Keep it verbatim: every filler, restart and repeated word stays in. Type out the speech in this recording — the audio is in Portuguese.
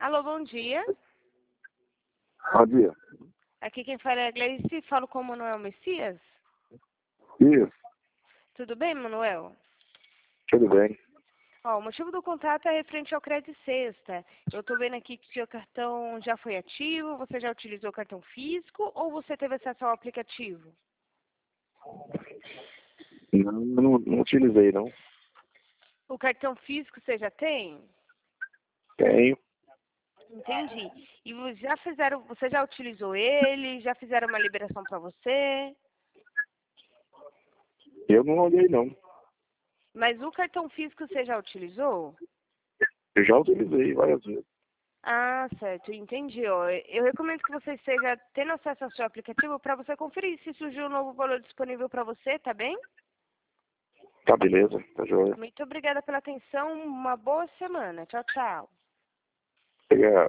Alô, bom dia. Bom dia. Aqui quem fala é a Gleice e falo com o Manuel Messias. Isso, Tudo bem, Manuel? tudo bem. Ó, o motivo do contato é referente ao crédito sexta. Eu tô vendo aqui que o seu cartão já foi ativo, você já utilizou o cartão físico ou você teve acesso ao aplicativo? Não, não, não utilizei, não. O cartão físico você já tem? Tenho. Entendi. E vo- já fizeram, você já utilizou ele? Já fizeram uma liberação para você? Eu não olhei, não. Mas o cartão físico você já utilizou? Eu já utilizei várias vezes. Ah, certo, entendi. Ó, eu recomendo que você esteja tendo acesso ao seu aplicativo para você conferir se surgiu um novo valor disponível para você, tá bem? Tá, beleza. Tá joia. Muito obrigada pela atenção, uma boa semana. Tchau, tchau. Obrigado.